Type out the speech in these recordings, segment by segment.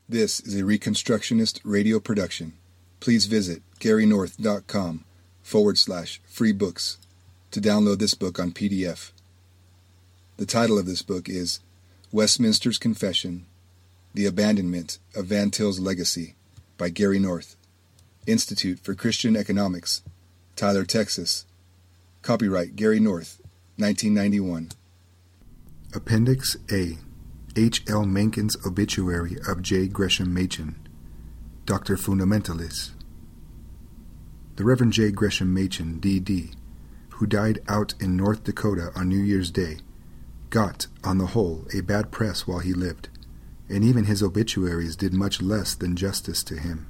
This is a Reconstructionist radio production. Please visit GaryNorth.com/free books to download this book on PDF. The title of this book is Westminster's Confession, The Abandonment of Van Til's Legacy by Gary North, Institute for Christian Economics, Tyler, Texas. Copyright Gary North, 1991. Appendix A. H. L. Mencken's Obituary of J. Gresham Machen, Dr. Fundamentalis. The Reverend J. Gresham Machen, D.D., who died out in North Dakota on New Year's Day, got, on the whole, a bad press while he lived, and even his obituaries did much less than justice to him.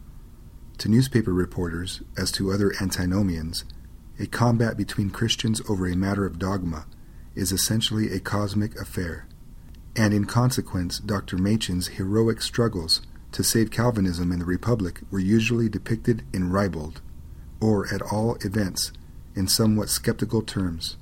To newspaper reporters, as to other antinomians, a combat between Christians over a matter of dogma is essentially a cosmic affair, and in consequence Dr. Machen's heroic struggles to save Calvinism in the Republic were usually depicted in ribald, or at all events, in somewhat skeptical terms.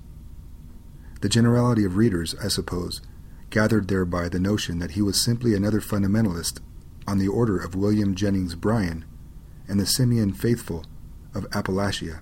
The generality of readers, I suppose, gathered thereby the notion that he was simply another fundamentalist on the order of William Jennings Bryan and the Simeon Faithful of Appalachia.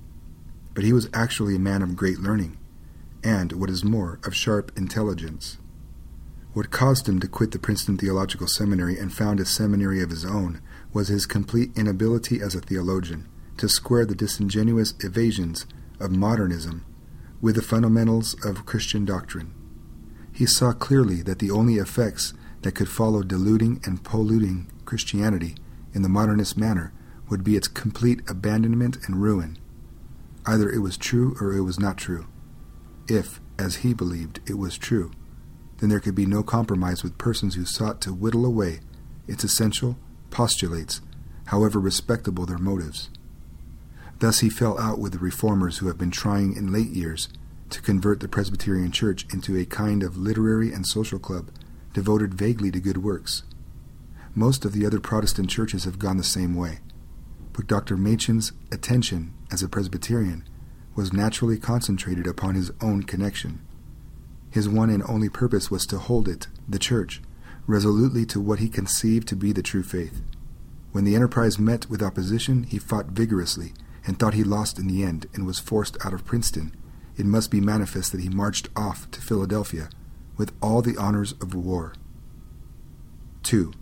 But he was actually a man of great learning, and, what is more, of sharp intelligence. What caused him to quit the Princeton Theological Seminary and found a seminary of his own was his complete inability as a theologian to square the disingenuous evasions of modernism with the fundamentals of Christian doctrine. He saw clearly that the only effects that could follow diluting and polluting Christianity in the modernist manner would be its complete abandonment and ruin. Either it was true or it was not true. If, as he believed, it was true, then there could be no compromise with persons who sought to whittle away its essential postulates, however respectable their motives. Thus he fell out with the reformers who have been trying in late years to convert the Presbyterian Church into a kind of literary and social club devoted vaguely to good works. Most of the other Protestant churches have gone the same way, but Dr. Machen's attention as a Presbyterian was naturally concentrated upon his own connection. His one and only purpose was to hold it, the Church, resolutely to what he conceived to be the true faith. When the enterprise met with opposition, he fought vigorously, and thought he lost in the end, and was forced out of Princeton. It must be manifest that he marched off to Philadelphia with all the honors of war. 2.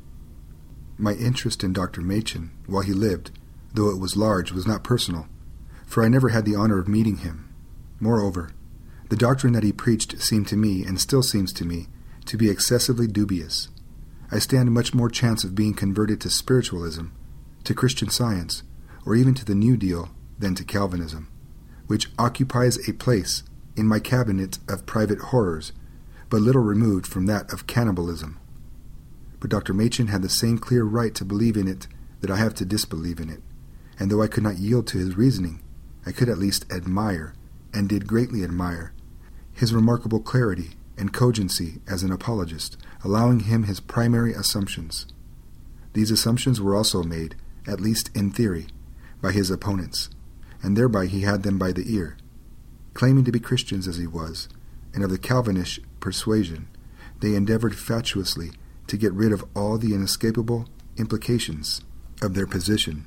My interest in Dr. Machen, while he lived, though it was large, was not personal, for I never had the honor of meeting him. Moreover, the doctrine that he preached seemed to me, and still seems to me, to be excessively dubious. I stand much more chance of being converted to spiritualism, to Christian Science, or even to the New Deal than to Calvinism, which occupies a place in my cabinet of private horrors, but little removed from that of cannibalism. But Dr. Machen had the same clear right to believe in it that I have to disbelieve in it, and though I could not yield to his reasoning, I could at least admire, and did greatly admire, his remarkable clarity and cogency as an apologist, allowing him his primary assumptions. These assumptions were also made, at least in theory, by his opponents, and thereby he had them by the ear. Claiming to be Christians as he was, and of the Calvinist persuasion, they endeavored fatuously to get rid of all the inescapable implications of their position.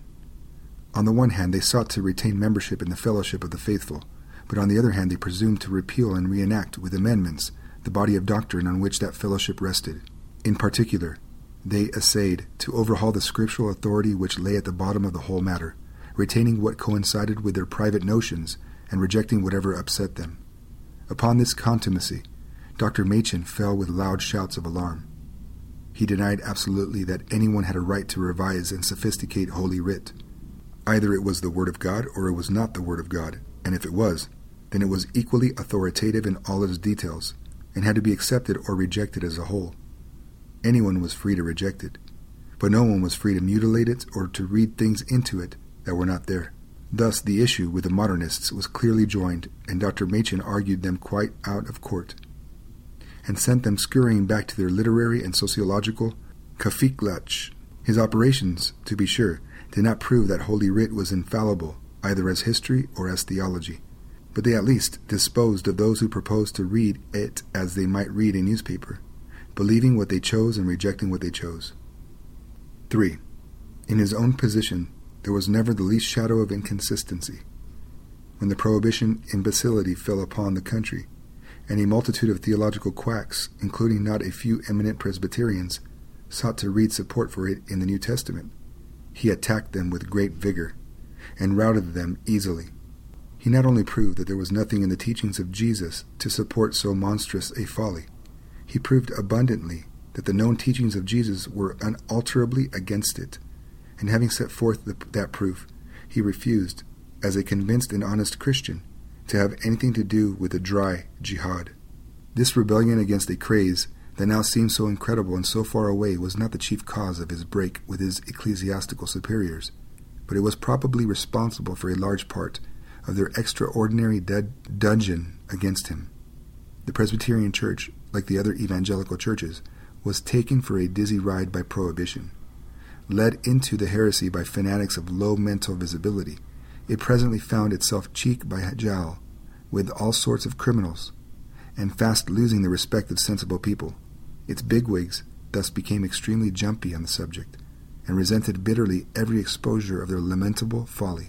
On the one hand, they sought to retain membership in the fellowship of the faithful, but on the other hand they presumed to repeal and reenact with amendments the body of doctrine on which that fellowship rested. In particular, they essayed to overhaul the scriptural authority which lay at the bottom of the whole matter, retaining what coincided with their private notions and rejecting whatever upset them. Upon this contumacy, Dr. Machen fell with loud shouts of alarm. He denied absolutely that anyone had a right to revise and sophisticate Holy Writ. Either it was the Word of God or it was not the Word of God, and if it was, then it was equally authoritative in all its details, and had to be accepted or rejected as a whole. Anyone was free to reject it, but no one was free to mutilate it or to read things into it that were not there. Thus the issue with the modernists was clearly joined, and Dr. Machen argued them quite out of court, and sent them scurrying back to their literary and sociological Kaffeeklatsch. His operations, to be sure, did not prove that Holy Writ was infallible, either as history or as theology, but they at least disposed of those who proposed to read it as they might read a newspaper, believing what they chose and rejecting what they chose. 3. In his own position, there was never the least shadow of inconsistency. When the prohibition imbecility fell upon the country, and a multitude of theological quacks, including not a few eminent Presbyterians, sought to read support for it in the New Testament, he attacked them with great vigor, and routed them easily. He not only proved that there was nothing in the teachings of Jesus to support so monstrous a folly, he proved abundantly that the known teachings of Jesus were unalterably against it, and having set forth that proof, he refused, as a convinced and honest Christian, to have anything to do with a dry jihad. This rebellion against a craze that now seemed so incredible and so far away was not the chief cause of his break with his ecclesiastical superiors, but it was probably responsible for a large part of their extraordinary dudgeon against him. The Presbyterian Church, like the other evangelical churches, was taken for a dizzy ride by prohibition. Led into the heresy by fanatics of low mental visibility, it presently found itself cheek by jowl with all sorts of criminals, and fast losing the respect of sensible people. Its bigwigs thus became extremely jumpy on the subject, and resented bitterly every exposure of their lamentable folly.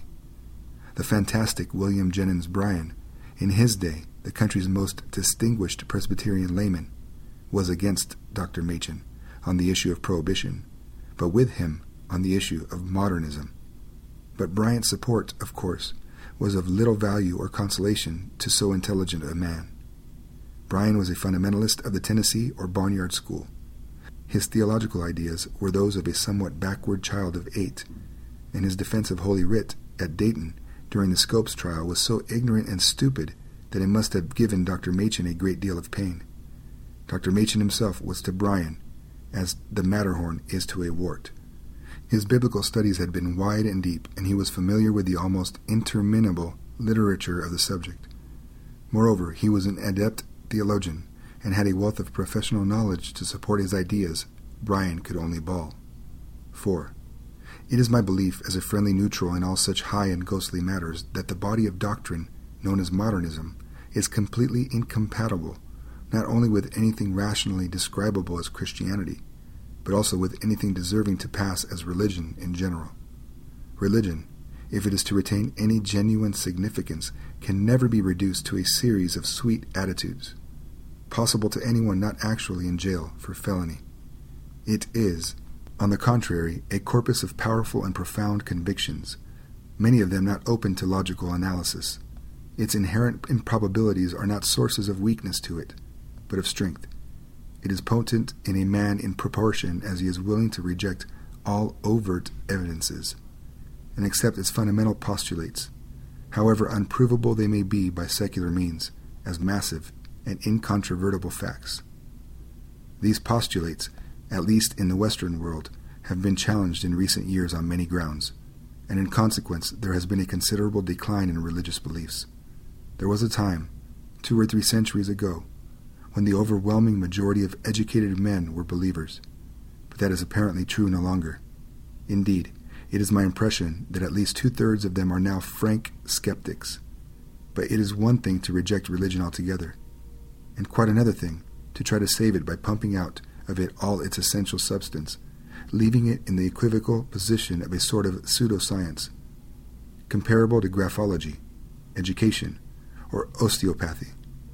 The fantastic William Jennings Bryan, in his day the country's most distinguished Presbyterian layman, was against Dr. Machen on the issue of prohibition, but with him on the issue of modernism. But Bryant's support, of course, was of little value or consolation to so intelligent a man. Bryan was a fundamentalist of the Tennessee or Barnyard School. His theological ideas were those of a somewhat backward child of 8, and his defense of Holy Writ at Dayton during the Scopes trial was so ignorant and stupid that it must have given Dr. Machen a great deal of pain. Dr. Machen himself was to Bryan as the Matterhorn is to a wart. His biblical studies had been wide and deep, and he was familiar with the almost interminable literature of the subject. Moreover, he was an adept theologian, and had a wealth of professional knowledge to support his ideas Bryan could only bawl. 4. It is my belief, as a friendly neutral in all such high and ghostly matters, that the body of doctrine, known as modernism, is completely incompatible, not only with anything rationally describable as Christianity, but also with anything deserving to pass as religion in general. Religion, if it is to retain any genuine significance, can never be reduced to a series of sweet attitudes, possible to anyone not actually in jail for felony. It is, on the contrary, a corpus of powerful and profound convictions, many of them not open to logical analysis. Its inherent improbabilities are not sources of weakness to it, but of strength. It is potent in a man in proportion as he is willing to reject all overt evidences, and accept its fundamental postulates, however unprovable they may be by secular means, as massive and incontrovertible facts. These postulates, at least in the Western world, have been challenged in recent years on many grounds, and in consequence there has been a considerable decline in religious beliefs. There was a time, 2 or 3 centuries ago, when the overwhelming majority of educated men were believers, but that is apparently true no longer. Indeed, it is my impression that at least 2/3 of them are now frank skeptics. But it is one thing to reject religion altogether, and quite another thing to try to save it by pumping out of it all its essential substance, leaving it in the equivocal position of a sort of pseudoscience, comparable to graphology, education, or osteopathy.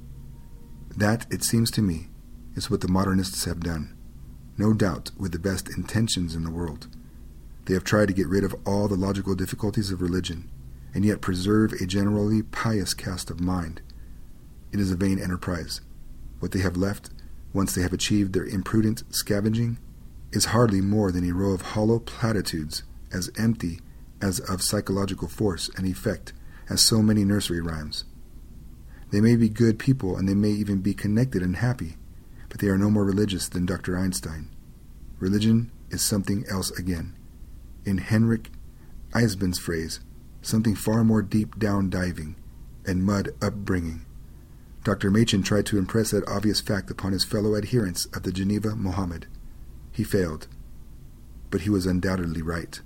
That, it seems to me, is what the modernists have done, no doubt with the best intentions in the world. They have tried to get rid of all the logical difficulties of religion, and yet preserve a generally pious cast of mind. It is a vain enterprise. What they have left, once they have achieved their imprudent scavenging, is hardly more than a row of hollow platitudes, as empty as of psychological force and effect as so many nursery rhymes. They may be good people, and they may even be connected and happy, but they are no more religious than Dr. Einstein. Religion is something else again. In Henrik Eisben's phrase, something far more deep-down diving and mud upbringing. Dr. Machen tried to impress that obvious fact upon his fellow adherents of the Geneva Mohammed. He failed, but he was undoubtedly right.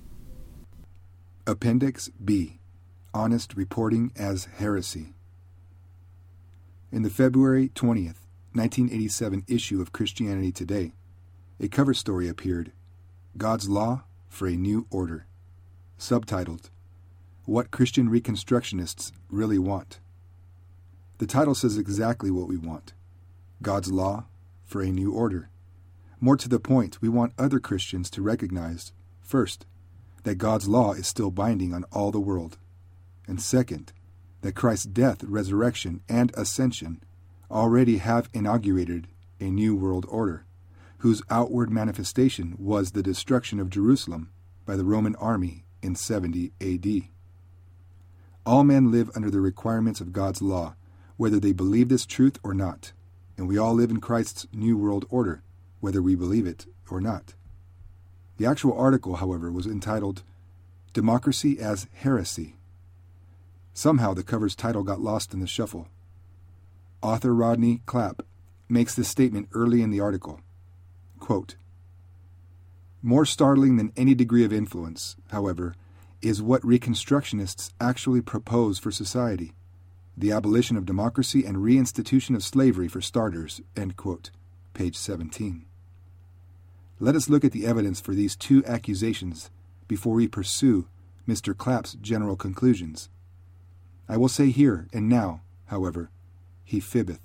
Appendix B. Honest Reporting as Heresy. In the February 20th, 1987 issue of Christianity Today, a cover story appeared, God's Law for a New Order, subtitled, What Christian Reconstructionists Really Want. The title says exactly what we want: God's Law for a New Order. More to the point, we want other Christians to recognize, first, that God's law is still binding on all the world, and second, that Christ's death, resurrection, and ascension already have inaugurated a new world order, whose outward manifestation was the destruction of Jerusalem by the Roman army in 70 A.D. All men live under the requirements of God's law, whether they believe this truth or not, and we all live in Christ's new world order, whether we believe it or not. The actual article, however, was entitled Democracy as Heresy. Somehow the cover's title got lost in the shuffle. Author Rodney Clapp makes this statement early in the article. Quote, More startling than any degree of influence, however, is what Reconstructionists actually propose for society: the abolition of democracy and reinstitution of slavery for starters, end quote, page 17. Let us look at the evidence for these two accusations before we pursue Mr. Clapp's general conclusions. I will say here and now, however, he fibbeth.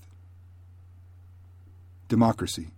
Democracy.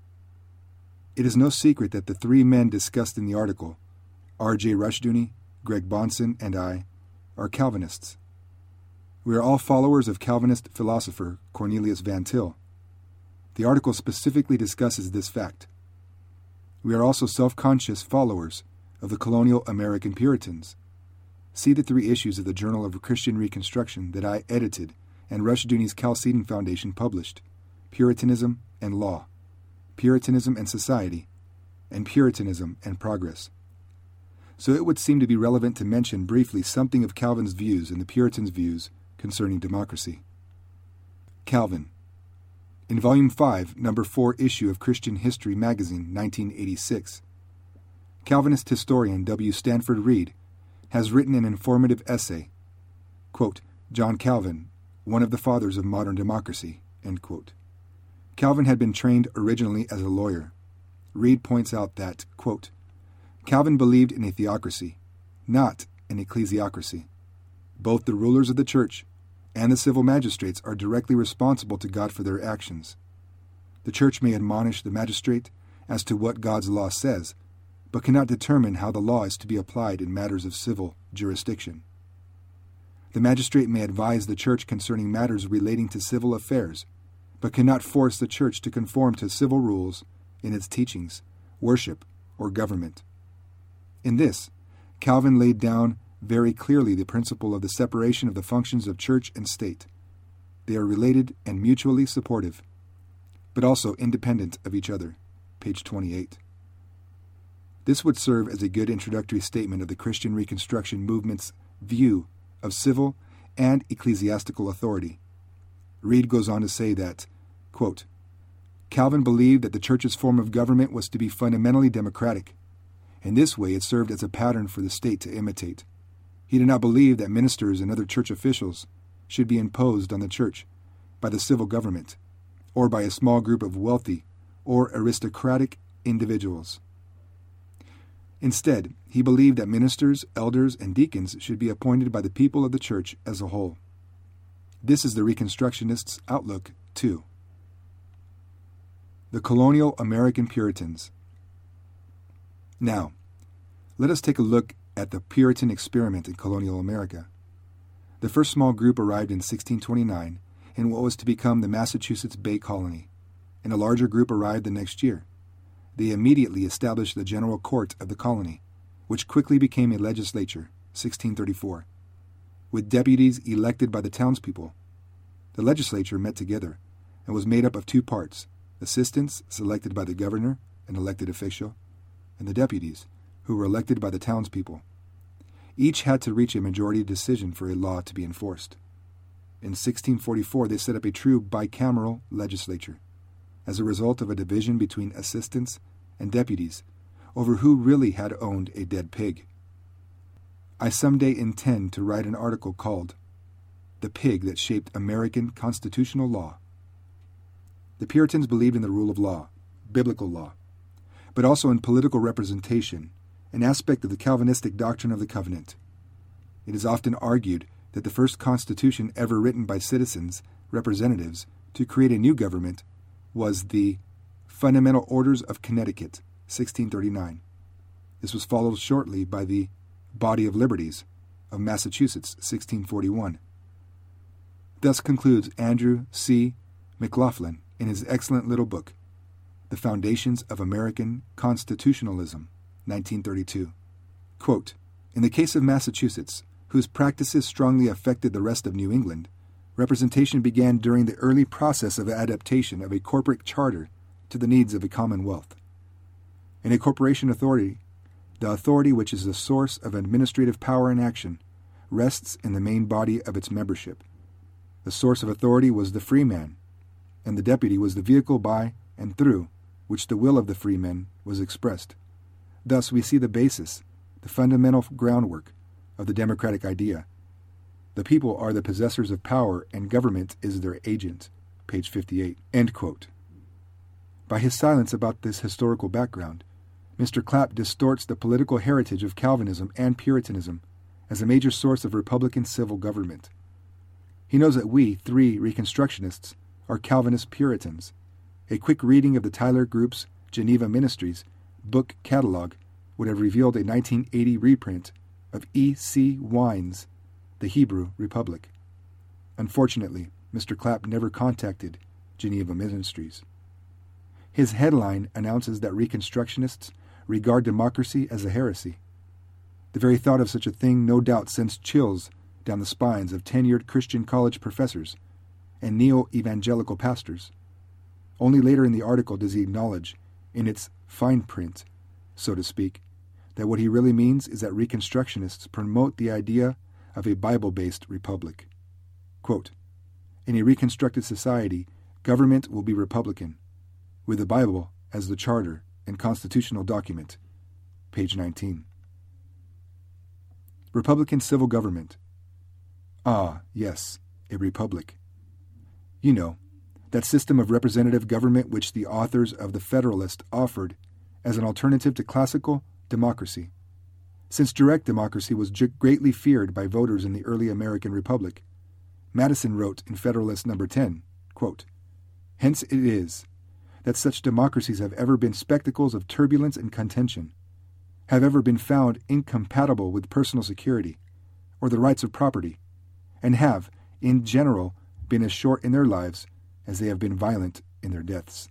It is no secret that the three men discussed in the article, R.J. Rushdoony, Greg Bahnsen, and I, are Calvinists. We are all followers of Calvinist philosopher Cornelius Van Til. The article specifically discusses this fact. We are also self-conscious followers of the colonial American Puritans. See the 3 issues of the Journal of Christian Reconstruction that I edited and Rushdoony's Chalcedon Foundation published: Puritanism and Law, Puritanism and Society, and Puritanism and Progress. So it would seem to be relevant to mention briefly something of Calvin's views and the Puritans' views concerning democracy. Calvin. In Volume 5, Number 4 issue of Christian History magazine, 1986, Calvinist historian W. Stanford Reed has written an informative essay, quote, John Calvin, one of the fathers of modern democracy, end quote. Calvin had been trained originally as a lawyer. Reed points out that, quote, Calvin believed in a theocracy, not an ecclesiocracy. Both the rulers of the church and the civil magistrates are directly responsible to God for their actions. The church may admonish the magistrate as to what God's law says, but cannot determine how the law is to be applied in matters of civil jurisdiction. The magistrate may advise the church concerning matters relating to civil affairs, but cannot force the church to conform to civil rules in its teachings, worship, or government. In this, Calvin laid down very clearly the principle of the separation of the functions of church and state. They are related and mutually supportive, but also independent of each other. Page 28. This would serve as a good introductory statement of the Christian Reconstruction movement's view of civil and ecclesiastical authority. Reed goes on to say that, quote, Calvin believed that the church's form of government was to be fundamentally democratic. In this way, it served as a pattern for the state to imitate. He did not believe that ministers and other church officials should be imposed on the church by the civil government or by a small group of wealthy or aristocratic individuals. Instead, he believed that ministers, elders, and deacons should be appointed by the people of the church as a whole. This is the Reconstructionists' outlook, too. The colonial American Puritans. Now, let us take a look at the Puritan experiment in colonial America. The first small group arrived in 1629 in what was to become the Massachusetts Bay Colony, and a larger group arrived the next year. They immediately established the General Court of the colony, which quickly became a legislature, 1634, with deputies elected by the townspeople. The legislature met together and was made up of 2 parts: assistants selected by the governor, an elected official, and the deputies, who were elected by the townspeople. Each had to reach a majority decision for a law to be enforced. In 1644, they set up a true bicameral legislature, as a result of a division between assistants and deputies over who really had owned a dead pig. I someday intend to write an article called The Pig That Shaped American Constitutional Law. The Puritans believed in the rule of law, biblical law, but also in political representation, an aspect of the Calvinistic doctrine of the covenant. It is often argued that the first constitution ever written by citizens, representatives, to create a new government was the Fundamental Orders of Connecticut, 1639. This was followed shortly by the Body of Liberties of Massachusetts, 1641. Thus concludes Andrew C. McLaughlin in his excellent little book, The Foundations of American Constitutionalism, 1932. Quote, "In the case of Massachusetts, whose practices strongly affected the rest of New England, representation began during the early process of adaptation of a corporate charter to the needs of a commonwealth. In a corporation authority, the authority which is the source of administrative power and action rests in the main body of its membership. The source of authority was the freeman, and the deputy was the vehicle by and through which the will of the freeman was expressed. Thus we see the basis, the fundamental groundwork of the democratic idea. The people are the possessors of power, and government is their agent." Page 58. End quote. By his silence about this historical background, Mr. Clapp distorts the political heritage of Calvinism and Puritanism as a major source of Republican civil government. He knows that we, three Reconstructionists, are Calvinist Puritans. A quick reading of the Tyler Group's Geneva Ministries book catalog would have revealed a 1980 reprint of E.C. Wine's The Hebrew Republic. Unfortunately, Mr. Clapp never contacted Geneva Ministries. His headline announces that Reconstructionists regard democracy as a heresy. The very thought of such a thing no doubt sends chills down the spines of tenured Christian college professors and neo-evangelical pastors. Only later in the article does he acknowledge, in its fine print, so to speak, that what he really means is that Reconstructionists promote the idea of a Bible-based republic. Quote, "In a reconstructed society, government will be Republican, with the Bible as the charter and constitutional document." Page 19. Republican civil government. Ah, yes, a republic. You know, that system of representative government which the authors of The Federalist offered as an alternative to classical democracy. Since direct democracy was greatly feared by voters in the early American Republic, Madison wrote in Federalist No. 10, quote, "Hence it is that such democracies have ever been spectacles of turbulence and contention, have ever been found incompatible with personal security or the rights of property, and have, in general, been as short in their lives as they have been violent in their deaths."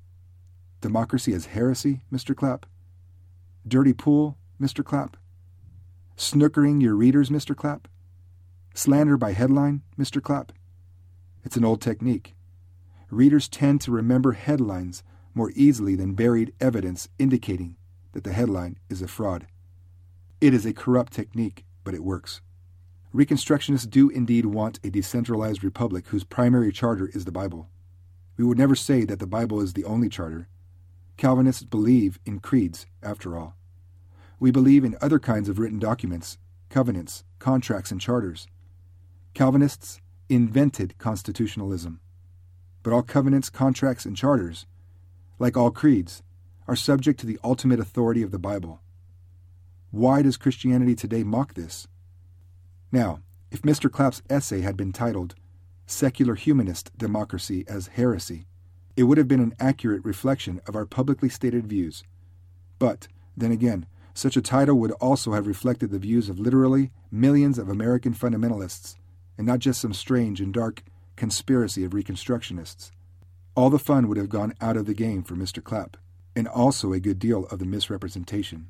Democracy as heresy, Mr. Clapp? Dirty pool, Mr. Clapp? Snookering your readers, Mr. Clapp? Slander by headline, Mr. Clapp? It's an old technique. Readers tend to remember headlines more easily than buried evidence indicating that the headline is a fraud. It is a corrupt technique, but it works. Reconstructionists do indeed want a decentralized republic whose primary charter is the Bible. We would never say that the Bible is the only charter. Calvinists believe in creeds, after all. We believe in other kinds of written documents, covenants, contracts, and charters. Calvinists invented constitutionalism. But all covenants, contracts, and charters, like all creeds, are subject to the ultimate authority of the Bible. Why does Christianity today mock this? Now, if Mr. Clapp's essay had been titled "Secular Humanist Democracy as Heresy," it would have been an accurate reflection of our publicly stated views. But, then again, such a title would also have reflected the views of literally millions of American fundamentalists, and not just some strange and dark conspiracy of Reconstructionists. All the fun would have gone out of the game for Mr. Clapp, and also a good deal of the misrepresentation.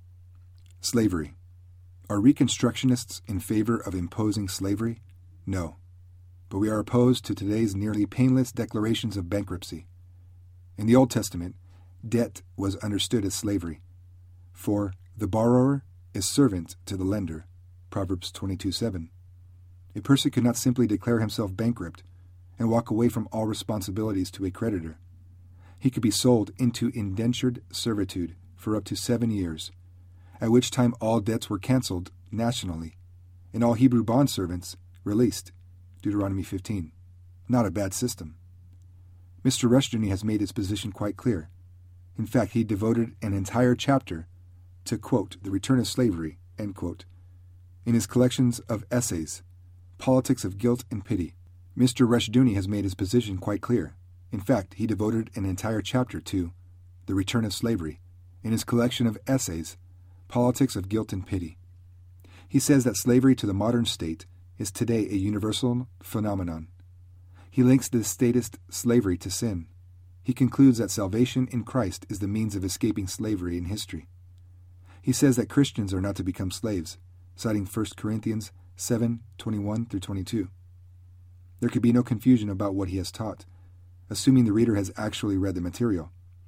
Slavery. Are Reconstructionists in favor of imposing slavery? No. But we are opposed to today's nearly painless declarations of bankruptcy. In the Old Testament, debt was understood as slavery. For the borrower is servant to the lender, Proverbs 22:7. A person could not simply declare himself bankrupt and walk away from all responsibilities to a creditor. He could be sold into indentured servitude for up to 7 years, at which time all debts were canceled nationally, and all Hebrew bondservants released, Deuteronomy 15. Not a bad system. Mr. Rushdoony has made his position quite clear. In fact, he devoted an entire chapter to, quote, the return of slavery, end quote, in his collections of essays, Politics of Guilt and Pity. Mr. Rushdoony has made his position quite clear. In fact, he devoted an entire chapter to the return of slavery in his collection of essays, Politics of Guilt and Pity. He says that slavery to the modern state is today a universal phenomenon. He links this statist slavery to sin. He concludes that salvation in Christ is the means of escaping slavery in history. He says that Christians are not to become slaves, citing 1 Corinthians 7:21-22. There could be no confusion about what he has taught, assuming the reader has actually read the material.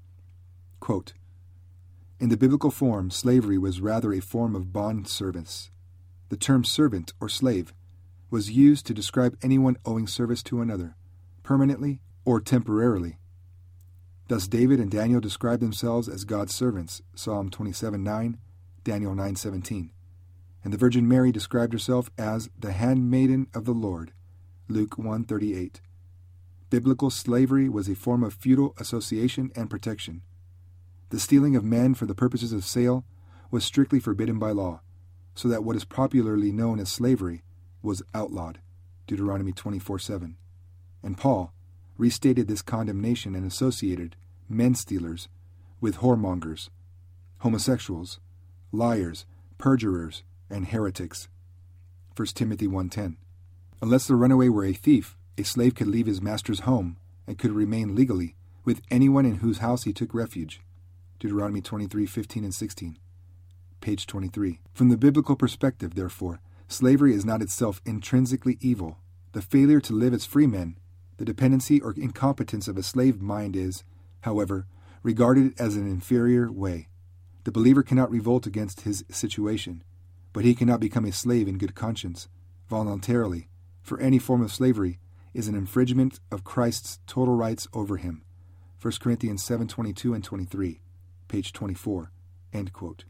Quote, in the biblical form, slavery was rather a form of bond service. The term servant or slave was used to describe anyone owing service to another, permanently or temporarily. Thus David and Daniel describe themselves as God's servants, Psalm 27:9, Daniel 9:17. And the Virgin Mary described herself as the handmaiden of the Lord, Luke 1:38. Biblical slavery was a form of feudal association and protection. The stealing of men for the purposes of sale was strictly forbidden by law, so that what is popularly known as slavery was outlawed, Deuteronomy 24:7. And Paul restated this condemnation and associated men stealers with whoremongers, homosexuals, liars, perjurers, and heretics. 1 Timothy 1:10. Unless the runaway were a thief, a slave could leave his master's home and could remain legally with anyone in whose house he took refuge. Deuteronomy 23:15 and 16. Page 23. From the biblical perspective, therefore, slavery is not itself intrinsically evil. The failure to live as free men, the dependency or incompetence of a slave mind is, however, regarded as an inferior way. The believer cannot revolt against his situation, but he cannot become a slave in good conscience, voluntarily, for any form of slavery is an infringement of Christ's total rights over him. 1 Corinthians 7:22 and 23, page 24, end quote.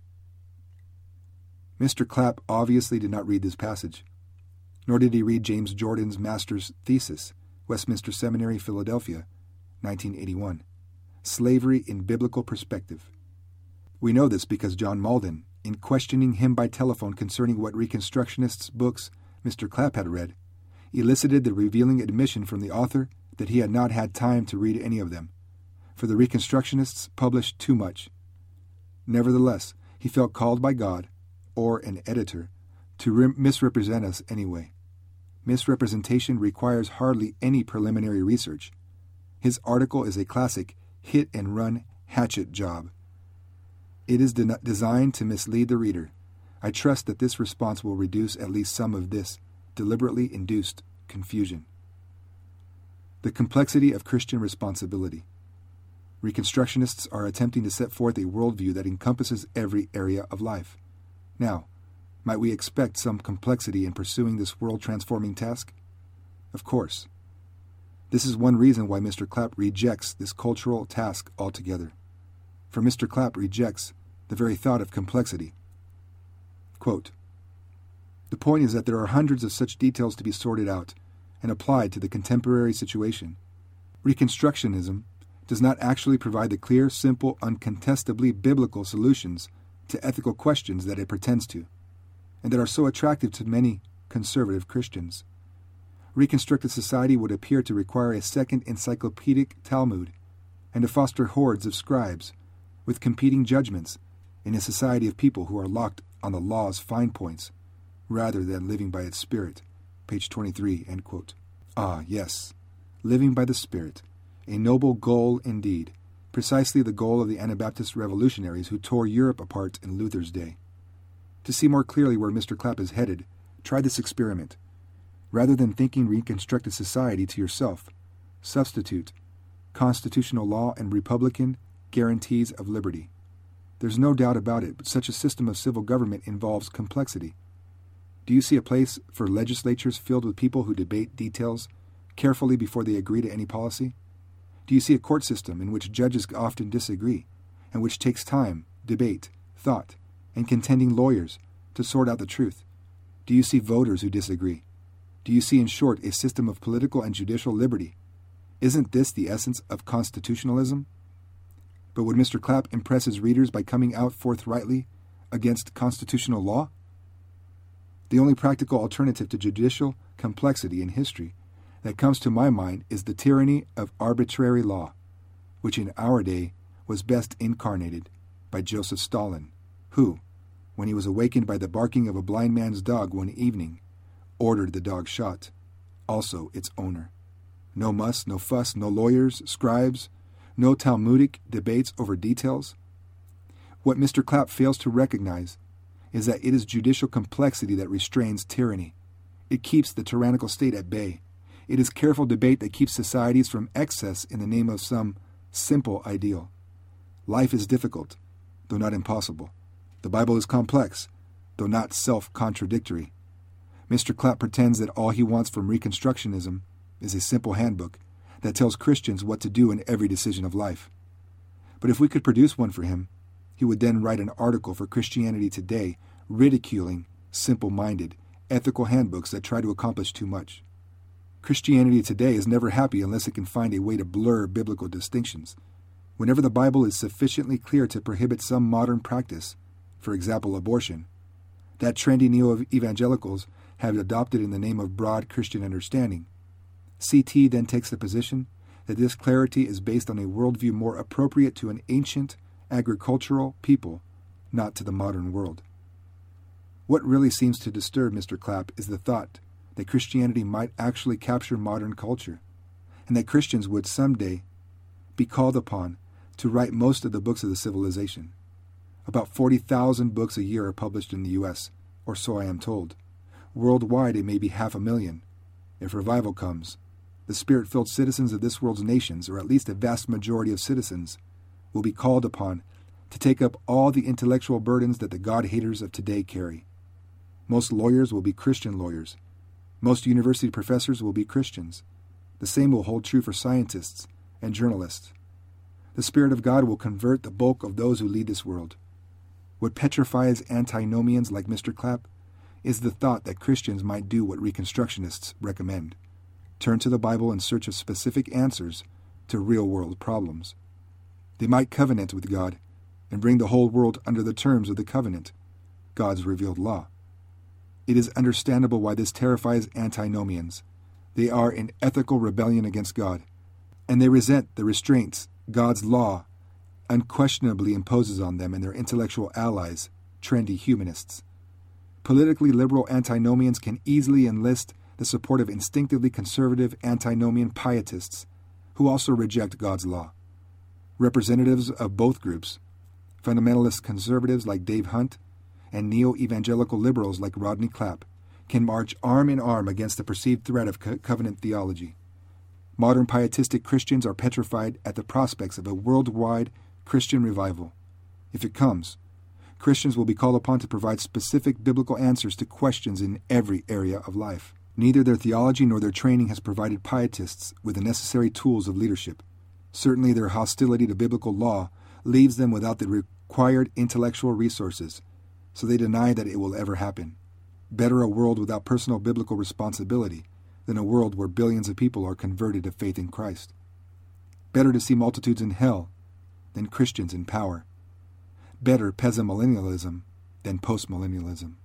Mr. Clapp obviously did not read this passage, nor did he read James Jordan's master's thesis, Westminster Seminary, Philadelphia, 1981, Slavery in Biblical Perspective. We know this because John Malden, in questioning him by telephone concerning what Reconstructionists' books Mr. Clapp had read, elicited the revealing admission from the author that he had not had time to read any of them, for the Reconstructionists published too much. Nevertheless, he felt called by God, or an editor, to misrepresent us anyway. Misrepresentation requires hardly any preliminary research. His article is a classic hit-and-run hatchet job. It is designed to mislead the reader. I trust that this response will reduce at least some of this deliberately induced confusion. The complexity of Christian responsibility. Reconstructionists are attempting to set forth a worldview that encompasses every area of life. Now, might we expect some complexity in pursuing this world-transforming task? Of course. This is one reason why Mr. Clapp rejects this cultural task altogether. For Mr. Clapp rejects the very thought of complexity. Quote, the point is that there are hundreds of such details to be sorted out and applied to the contemporary situation. Reconstructionism does not actually provide the clear, simple, uncontestably biblical solutions to ethical questions that it pretends to, and that are so attractive to many conservative Christians. Reconstructed society would appear to require a second encyclopedic Talmud and to foster hordes of scribes with competing judgments in a society of people who are locked on the law's fine points rather than living by its spirit. Page 23, end quote. Ah, yes, living by the Spirit, a noble goal indeed, precisely the goal of the Anabaptist revolutionaries who tore Europe apart in Luther's day. To see more clearly where Mr. Clapp is headed, try this experiment. Rather than thinking reconstructed society to yourself, substitute constitutional law and Republican guarantees of liberty. There's no doubt about it, but such a system of civil government involves complexity. Do you see a place for legislatures filled with people who debate details carefully before they agree to any policy? Do you see a court system in which judges often disagree, and which takes time, debate, thought, and contending lawyers to sort out the truth? Do you see voters who disagree? Do you see, in short, a system of political and judicial liberty? Isn't this the essence of constitutionalism? But would Mr. Clapp impress his readers by coming out forthrightly against constitutional law? The only practical alternative to judicial complexity in history that comes to my mind is the tyranny of arbitrary law, which in our day was best incarnated by Joseph Stalin, who, when he was awakened by the barking of a blind man's dog one evening, ordered the dog shot, also its owner. No muss, no fuss, no lawyers, scribes, no Talmudic debates over details. What Mr. Clapp fails to recognize is that it is judicial complexity that restrains tyranny. It keeps the tyrannical state at bay. It is careful debate that keeps societies from excess in the name of some simple ideal. Life is difficult, though not impossible. The Bible is complex, though not self-contradictory. Mr. Clapp pretends that all he wants from Reconstructionism is a simple handbook that tells Christians what to do in every decision of life. But if we could produce one for him, he would then write an article for Christianity Today ridiculing simple-minded, ethical handbooks that try to accomplish too much. Christianity Today is never happy unless it can find a way to blur biblical distinctions. Whenever the Bible is sufficiently clear to prohibit some modern practice, for example abortion, that trendy neo-evangelicals have adopted in the name of broad Christian understanding, CT then takes the position that this clarity is based on a worldview more appropriate to an ancient agricultural people, not to the modern world. What really seems to disturb Mr. Clapp is the thought that Christianity might actually capture modern culture, and that Christians would someday be called upon to write most of the books of the civilization. About 40,000 books a year are published in the U.S., or so I am told. Worldwide, it may be 500,000. If revival comes, the spirit-filled citizens of this world's nations, or at least a vast majority of citizens, will be called upon to take up all the intellectual burdens that the God-haters of today carry. Most lawyers will be Christian lawyers. Most university professors will be Christians. The same will hold true for scientists and journalists. The Spirit of God will convert the bulk of those who lead this world. What petrifies antinomians like Mr. Clapp is the thought that Christians might do what Reconstructionists recommend: turn to the Bible in search of specific answers to real-world problems. They might covenant with God and bring the whole world under the terms of the covenant, God's revealed law. It is understandable why this terrifies antinomians. They are in ethical rebellion against God, and they resent the restraints God's law unquestionably imposes on them and their intellectual allies, trendy humanists. Politically liberal antinomians can easily enlist the support of instinctively conservative antinomian pietists who also reject God's law. Representatives of both groups, fundamentalist conservatives like Dave Hunt and neo-evangelical liberals like Rodney Clapp, can march arm in arm against the perceived threat of covenant theology. Modern pietistic Christians are petrified at the prospects of a worldwide Christian revival. If it comes, Christians will be called upon to provide specific biblical answers to questions in every area of life. Neither their theology nor their training has provided pietists with the necessary tools of leadership. Certainly their hostility to biblical law leaves them without the required intellectual resources, so they deny that it will ever happen. Better a world without personal biblical responsibility than a world where billions of people are converted to faith in Christ. Better to see multitudes in hell than Christians in power. Better pesamillennialism than postmillennialism.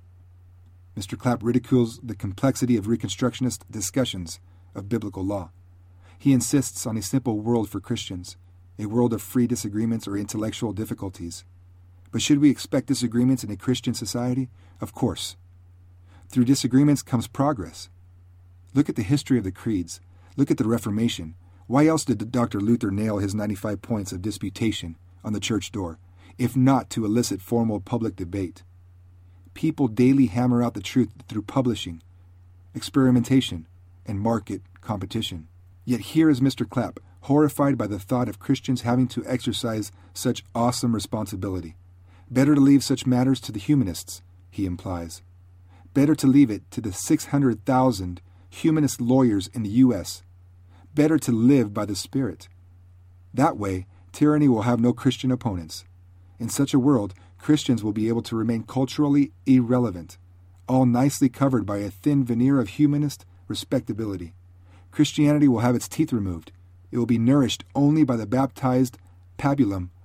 Mr. Clapp ridicules the complexity of Reconstructionist discussions of biblical law. He insists on a simple world for Christians, a world of free disagreements or intellectual difficulties. But should we expect disagreements in a Christian society? Of course. Through disagreements comes progress. Look at the history of the creeds. Look at the Reformation. Why else did Dr. Luther nail his 95 points of disputation on the church door, if not to elicit formal public debate? People daily hammer out the truth through publishing, experimentation, and market competition. Yet here is Mr. Clapp, horrified by the thought of Christians having to exercise such awesome responsibility. Better to leave such matters to the humanists, he implies. Better to leave it to the 600,000 humanist lawyers in the U.S. Better to live by the Spirit. That way, tyranny will have no Christian opponents. In such a world, Christians will be able to remain culturally irrelevant, all nicely covered by a thin veneer of humanist respectability. Christianity will have its teeth removed. It will be nourished only by the baptized pabulum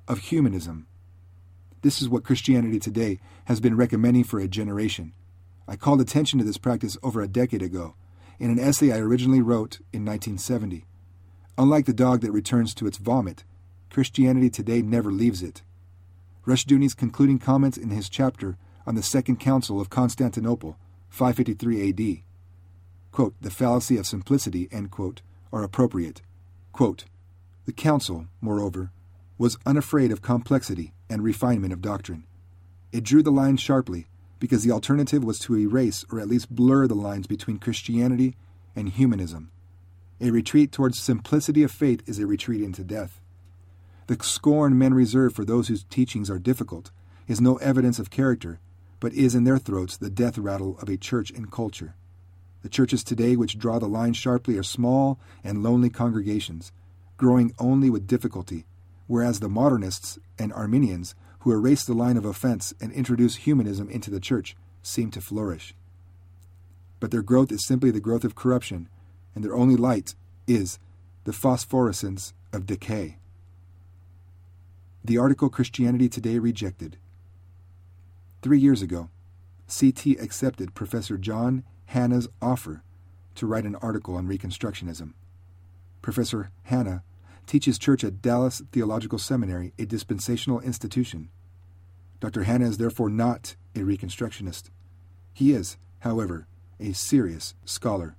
of humanism. This is what Christianity Today has been recommending for a generation. I called attention to this practice over a decade ago in an essay I originally wrote in 1970. Unlike the dog that returns to its vomit, Christianity Today never leaves it. Rushdoony's concluding comments in his chapter on the Second Council of Constantinople, 553 AD, quote, "The fallacy of simplicity," end quote, are appropriate. Quote, "The council, moreover, was unafraid of complexity and refinement of doctrine. It drew the line sharply because the alternative was to erase or at least blur the lines between Christianity and humanism. A retreat towards simplicity of faith is a retreat into death. The scorn men reserve for those whose teachings are difficult is no evidence of character, but is in their throats the death rattle of a church and culture. The churches today which draw the line sharply are small and lonely congregations, growing only with difficulty, whereas the modernists and Arminians, who erase the line of offense and introduce humanism into the church, seem to flourish. But their growth is simply the growth of corruption, and their only light is the phosphorescence of decay." The article Christianity Today rejected. 3 years ago, CT accepted Professor John Hanna's offer to write an article on Reconstructionism. Professor Hanna teaches church at Dallas Theological Seminary, a dispensational institution. Dr. Hanna is therefore not a Reconstructionist. He is, however, a serious scholar.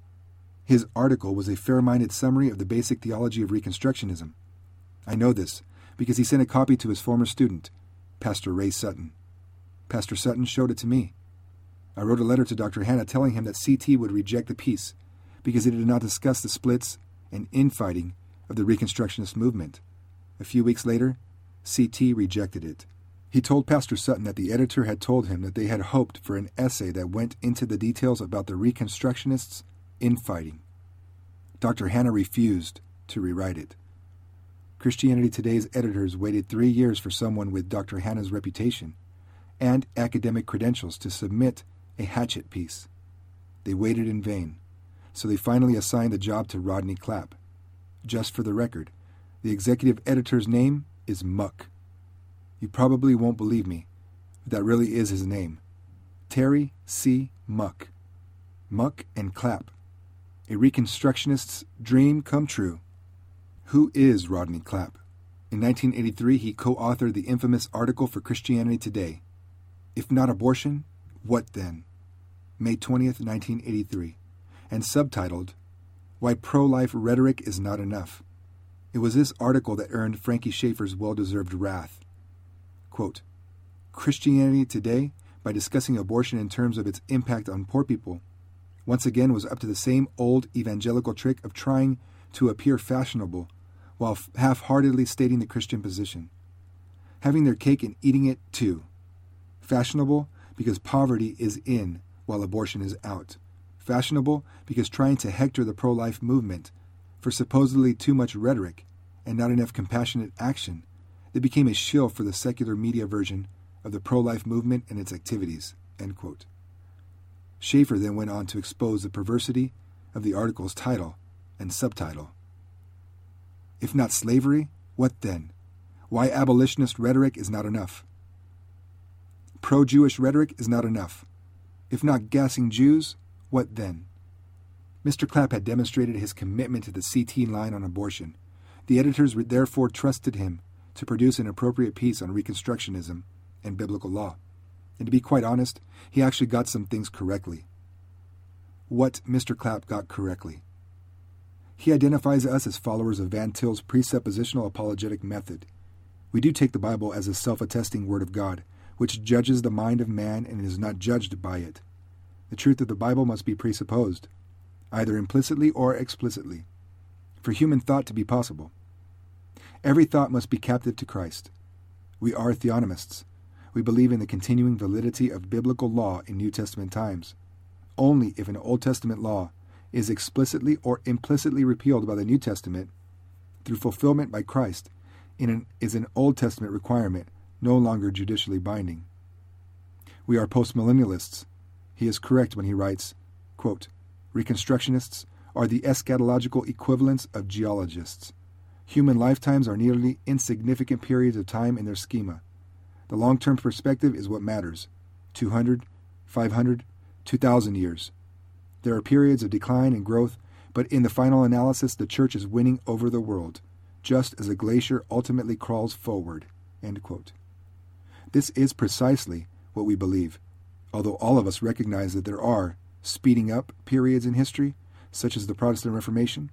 His article was a fair-minded summary of the basic theology of Reconstructionism. I know this because he sent a copy to his former student, Pastor Ray Sutton. Pastor Sutton showed it to me. I wrote a letter to Dr. Hanna telling him that CT would reject the piece because it did not discuss the splits and infighting of the Reconstructionist movement. A few weeks later, CT rejected it. He told Pastor Sutton that the editor had told him that they had hoped for an essay that went into the details about the Reconstructionists' infighting. Dr. Hanna refused to rewrite it. Christianity Today's editors waited 3 years for someone with Dr. Hanna's reputation and academic credentials to submit a hatchet piece. They waited in vain, so they finally assigned the job to Rodney Clapp. Just for the record, the executive editor's name is Muck. You probably won't believe me, but that really is his name. Terry C. Muck. Muck and Clapp. A Reconstructionist's dream come true. Who is Rodney Clapp? In 1983, he co-authored the infamous article for Christianity Today, "If Not Abortion, What Then?" May 20th, 1983, and subtitled, "Why Pro-Life Rhetoric is Not Enough." It was this article that earned Frankie Schaeffer's well-deserved wrath. Quote, "Christianity Today, by discussing abortion in terms of its impact on poor people, once again was up to the same old evangelical trick of trying to appear fashionable while half-heartedly stating the Christian position. Having their cake and eating it too. Fashionable because poverty is in while abortion is out. Fashionable because trying to hector the pro-life movement for supposedly too much rhetoric and not enough compassionate action, they became a shill for the secular media version of the pro-life movement and its activities." End quote. Schaeffer then went on to expose the perversity of the article's title and subtitle. If not slavery, what then? Why abolitionist rhetoric is not enough. Pro-Jewish rhetoric is not enough. If not gassing Jews, what then? Mr. Clapp had demonstrated his commitment to the CT line on abortion. The editors therefore trusted him to produce an appropriate piece on Reconstructionism and biblical law. And to be quite honest, he actually got some things correctly. What Mr. Clapp got correctly. He identifies us as followers of Van Til's presuppositional apologetic method. We do take the Bible as a self-attesting word of God, which judges the mind of man and is not judged by it. The truth of the Bible must be presupposed, either implicitly or explicitly, for human thought to be possible. Every thought must be captive to Christ. We are theonomists. We believe in the continuing validity of biblical law in New Testament times. Only if an Old Testament law is explicitly or implicitly repealed by the New Testament through fulfillment by Christ is an Old Testament requirement no longer judicially binding. We are postmillennialists. He is correct when he writes, quote, "Reconstructionists are the eschatological equivalents of geologists. Human lifetimes are nearly insignificant periods of time in their schema. The long-term perspective is what matters. 200, 500, 2,000 years. There are periods of decline and growth, but in the final analysis, the church is winning over the world, just as a glacier ultimately crawls forward." End quote. This is precisely what we believe, although all of us recognize that there are speeding up periods in history, such as the Protestant Reformation.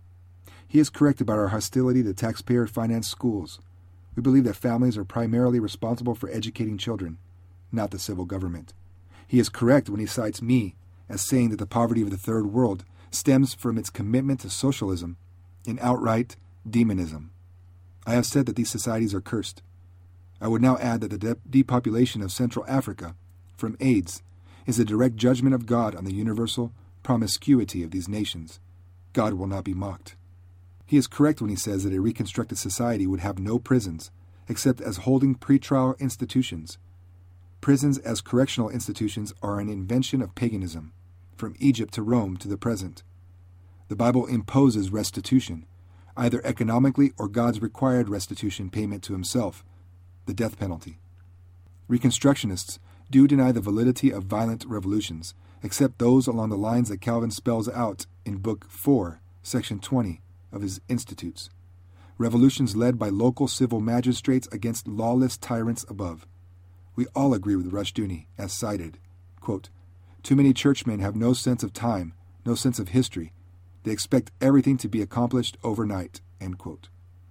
He is correct about our hostility to taxpayer-financed schools. We believe that families are primarily responsible for educating children, not the civil government. He is correct when he cites me as saying that the poverty of the Third World stems from its commitment to socialism and outright demonism. I have said that these societies are cursed. I would now add that the depopulation of Central Africa from AIDS is a direct judgment of God on the universal promiscuity of these nations. God will not be mocked. He is correct when he says that a reconstructed society would have no prisons, except as holding pretrial institutions. Prisons as correctional institutions are an invention of paganism, from Egypt to Rome to the present. The Bible imposes restitution, either economically or God's required restitution payment to himself, the death penalty. Reconstructionists do deny the validity of violent revolutions, except those along the lines that Calvin spells out in Book 4, Section 20 of his Institutes. Revolutions led by local civil magistrates against lawless tyrants above. We all agree with Rushdoony, as cited. Quote, "Too many churchmen have no sense of time, no sense of history. They expect everything to be accomplished overnight." End quote.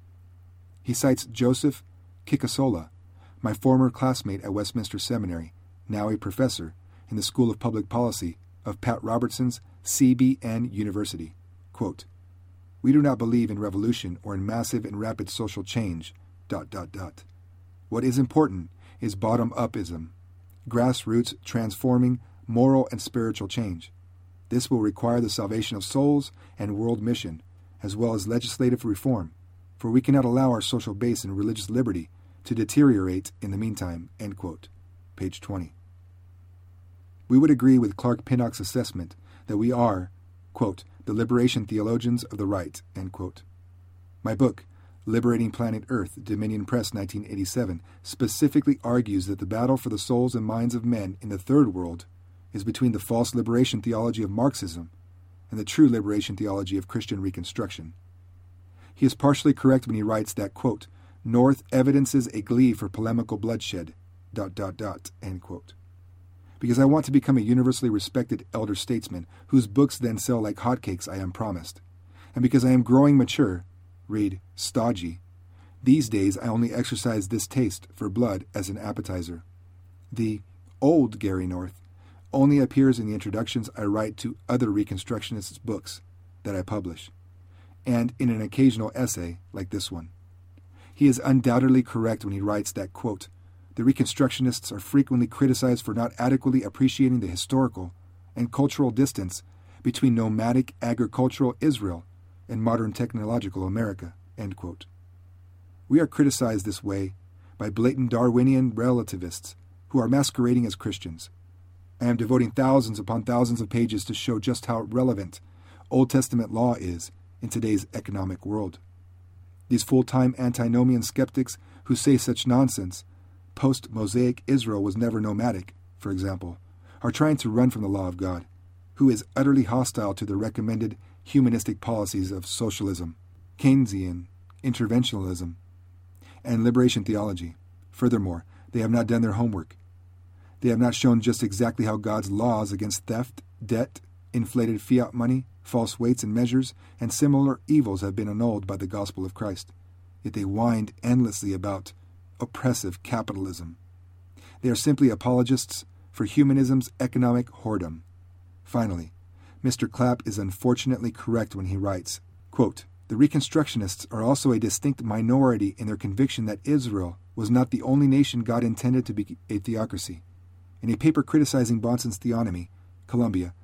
He cites Joseph Kikasola, my former classmate at Westminster Seminary, now a professor in the School of Public Policy of Pat Robertson's CBN University. Quote, "We do not believe in revolution or in massive and rapid social change, ... What is important is bottom-upism, grassroots transforming moral and spiritual change. This will require the salvation of souls and world mission, as well as legislative reform, for we cannot allow our social base and religious liberty to deteriorate in the meantime." End quote. Page 20. We would agree with Clark Pinnock's assessment that we are, quote, "the liberation theologians of the right," end quote. My book, Liberating Planet Earth, Dominion Press, 1987, specifically argues that the battle for the souls and minds of men in the Third World is between the false liberation theology of Marxism and the true liberation theology of Christian Reconstruction. He is partially correct when he writes that, quote, "North evidences a glee for polemical bloodshed, ... end quote. Because I want to become a universally respected elder statesman whose books then sell like hotcakes, I am promised. And because I am growing mature, read stodgy, these days I only exercise this taste for blood as an appetizer. The old Gary North only appears in the introductions I write to other Reconstructionists' books that I publish, and in an occasional essay like this one. He is undoubtedly correct when he writes that, quote, "The Reconstructionists are frequently criticized for not adequately appreciating the historical and cultural distance between nomadic agricultural Israel and modern technological America," end quote. We are criticized this way by blatant Darwinian relativists who are masquerading as Christians. I am devoting thousands upon thousands of pages to show just how relevant Old Testament law is in today's economic world. These full-time antinomian skeptics who say such nonsense, post-Mosaic Israel was never nomadic, for example, are trying to run from the law of God, who is utterly hostile to the recommended humanistic policies of socialism, Keynesian interventionism, and liberation theology. Furthermore, they have not done their homework. They have not shown just exactly how God's laws against theft, debt, inflated fiat money, false weights and measures, and similar evils have been annulled by the gospel of Christ. Yet they whined endlessly about oppressive capitalism. They are simply apologists for humanism's economic whoredom. Finally, Mr. Clapp is unfortunately correct when he writes, quote, "The Reconstructionists are also a distinct minority in their conviction that Israel was not the only nation God intended to be a theocracy." In a paper criticizing Bahnsen's theonomy, Columbia,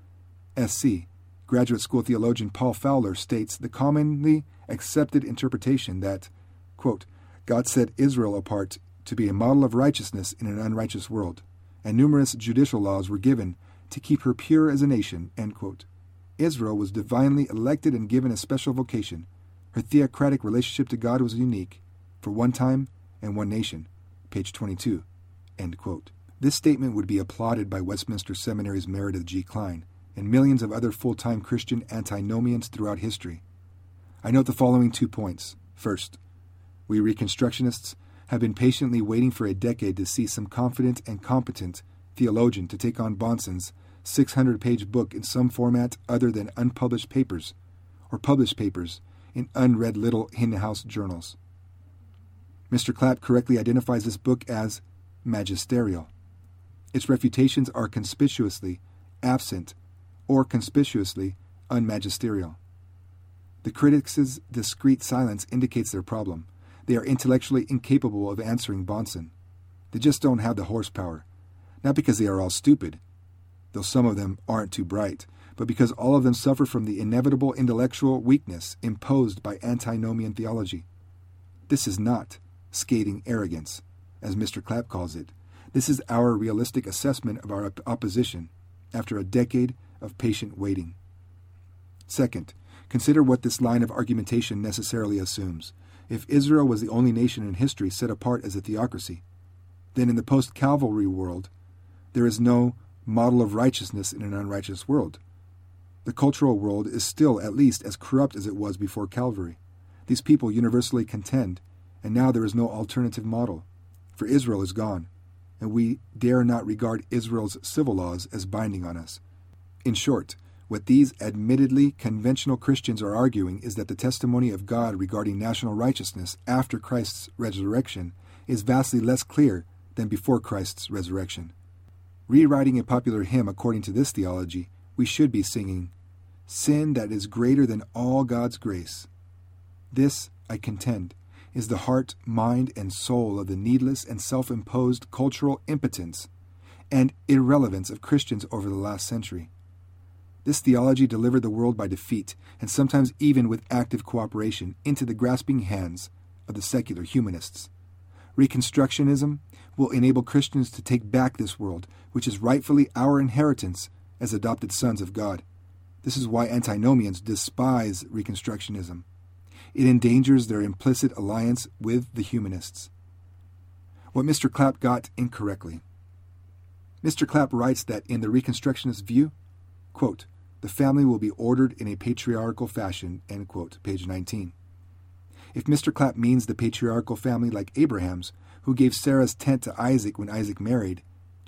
SC, graduate school theologian Paul Fowler states the commonly accepted interpretation that, quote, "God set Israel apart to be a model of righteousness in an unrighteous world, and numerous judicial laws were given to keep her pure as a nation," end quote. Israel was divinely elected and given a special vocation, Her theocratic relationship to God was unique, for one time and one nation, page 22, end quote. This statement would be applauded by Westminster Seminary's Meredith G. Kline and millions of other full-time Christian antinomians throughout history. I note the following 2 points. First, we Reconstructionists have been patiently waiting for a decade to see some confident and competent theologian to take on Bahnsen's 600-page book in some format other than unpublished papers or published papers in unread little in-house journals. Mr. Clapp correctly identifies this book as magisterial. Its refutations are conspicuously absent or conspicuously unmagisterial. The critics' discreet silence indicates their problem. They are intellectually incapable of answering Bahnsen. They just don't have the horsepower. Not because they are all stupid, though some of them aren't too bright, but because all of them suffer from the inevitable intellectual weakness imposed by antinomian theology. This is not scathing arrogance, as Mr. Clapp calls it. This is our realistic assessment of our opposition after a decade of patient waiting. Second, consider what this line of argumentation necessarily assumes. If Israel was the only nation in history set apart as a theocracy, then in the post-Calvary world, there is no model of righteousness in an unrighteous world. The cultural world is still at least as corrupt as it was before Calvary. These people universally contend, and now there is no alternative model, for Israel is gone, and we dare not regard Israel's civil laws as binding on us. In short, what these admittedly conventional Christians are arguing is that the testimony of God regarding national righteousness after Christ's resurrection is vastly less clear than before Christ's resurrection. Rewriting a popular hymn according to this theology, we should be singing, "Sin that is greater than all God's grace." This, I contend, is the heart, mind, and soul of the needless and self-imposed cultural impotence and irrelevance of Christians over the last century. This theology delivered the world by defeat, and sometimes even with active cooperation, into the grasping hands of the secular humanists. Reconstructionism will enable Christians to take back this world, which is rightfully our inheritance as adopted sons of God. This is why antinomians despise Reconstructionism. It endangers their implicit alliance with the humanists. What Mr. Clapp got incorrectly. Mr. Clapp writes that in the Reconstructionist view, quote, "the family will be ordered in a patriarchal fashion," end quote, page 19. If Mr. Clapp means the patriarchal family like Abraham's, who gave Sarah's tent to Isaac when Isaac married,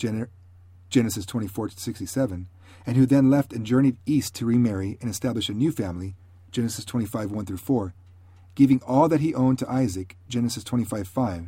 Genesis 24-67, and who then left and journeyed east to remarry and establish a new family, Genesis 25:1-4, giving all that he owned to Isaac, Genesis 25:5,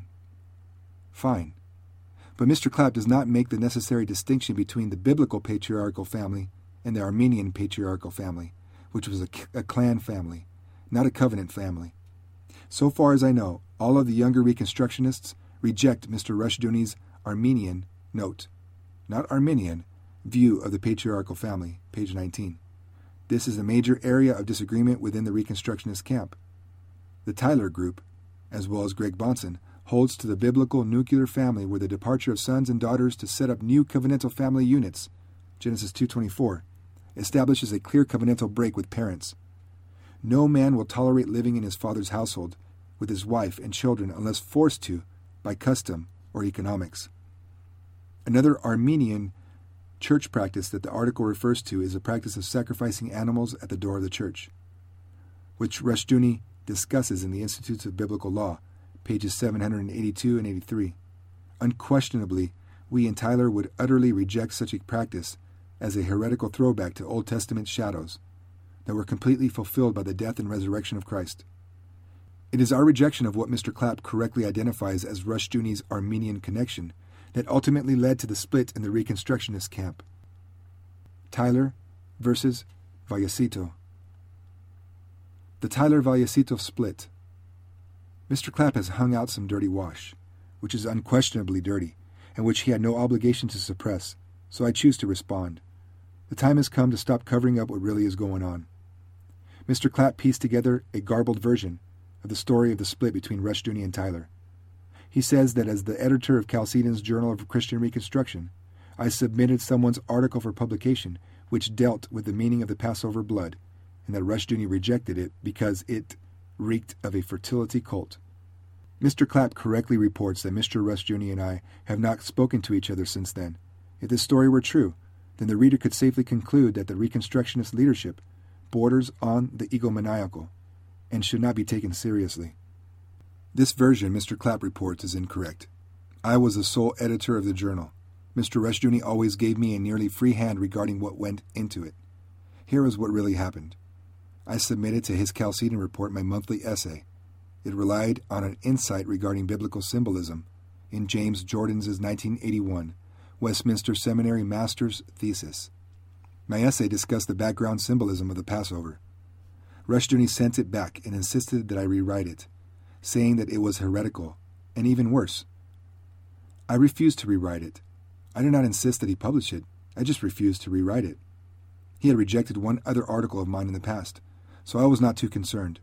fine. But Mr. Clapp does not make the necessary distinction between the biblical patriarchal family and the Armenian patriarchal family, which was a clan family, not a covenant family. So far as I know, all of the younger Reconstructionists reject Mr. Rushdoony's Armenian, note, not Arminian, view of the patriarchal family, page 19. This is a major area of disagreement within the Reconstructionist camp. The Tyler Group, as well as Greg Bahnsen, holds to the biblical nuclear family where the departure of sons and daughters to set up new covenantal family units, Genesis 2:24, establishes a clear covenantal break with parents. No man will tolerate living in his father's household with his wife and children unless forced to by custom or economics. Another Armenian church practice that the article refers to is the practice of sacrificing animals at the door of the church, which Rushdoony discusses in the Institutes of Biblical Law, pages 782 and 83. Unquestionably, we in Tyler would utterly reject such a practice as a heretical throwback to Old Testament shadows that were completely fulfilled by the death and resurrection of Christ. It is our rejection of what Mr. Clapp correctly identifies as Rushdoony's Armenian connection that ultimately led to the split in the Reconstructionist camp. Tyler versus Vallecito. The Tyler-Vallecito split. Mr. Clapp has hung out some dirty wash, which is unquestionably dirty, and which he had no obligation to suppress, so I choose to respond. The time has come to stop covering up what really is going on. Mr. Clapp pieced together a garbled version of the story of the split between Rushdoony and Tyler. He says that as the editor of Chalcedon's Journal of Christian Reconstruction, I submitted someone's article for publication which dealt with the meaning of the Passover blood, and that Rushdoony rejected it because it reeked of a fertility cult. Mr. Clapp correctly reports that Mr. Rushdoony and I have not spoken to each other since then. If this story were true, then the reader could safely conclude that the Reconstructionist leadership borders on the egomaniacal and should not be taken seriously. This version, Mr. Clapp reports, is incorrect. I was the sole editor of the journal. Mr. Rushdoony always gave me a nearly free hand regarding what went into it. Here is what really happened. I submitted to his Chalcedon report my monthly essay. It relied on an insight regarding biblical symbolism in James Jordan's 1981 Westminster Seminary Master's Thesis. My essay discussed the background symbolism of the Passover. Rushdoony sent it back and insisted that I rewrite it, saying that it was heretical, and even worse. I refused to rewrite it. I did not insist that he publish it. I just refused to rewrite it. He had rejected one other article of mine in the past, so I was not too concerned.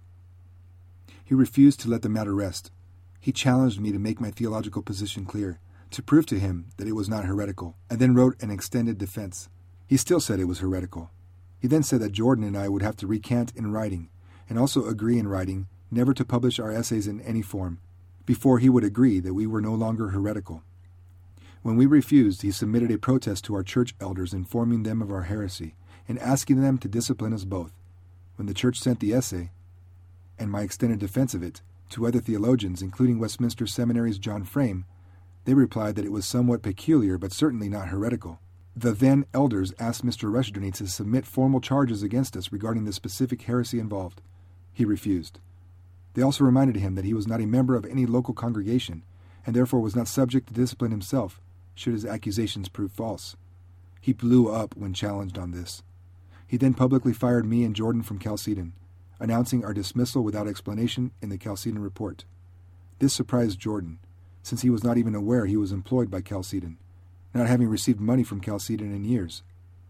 He refused to let the matter rest. He challenged me to make my theological position clear, to prove to him that it was not heretical, and then wrote an extended defense. He still said it was heretical. He then said that Jordan and I would have to recant in writing, and also agree in writing never to publish our essays in any form, before he would agree that we were no longer heretical. When we refused, he submitted a protest to our church elders informing them of our heresy, and asking them to discipline us both. When the church sent the essay, and my extended defense of it, to other theologians, including Westminster Seminary's John Frame, they replied that it was somewhat peculiar but certainly not heretical. The then elders asked Mr. Rushdoony to submit formal charges against us regarding the specific heresy involved. He refused. They also reminded him that he was not a member of any local congregation, and therefore was not subject to discipline himself, should his accusations prove false. He blew up when challenged on this. He then publicly fired me and Jordan from Chalcedon, announcing our dismissal without explanation in the Chalcedon report. This surprised Jordan, since he was not even aware he was employed by Chalcedon, not having received money from Chalcedon in years.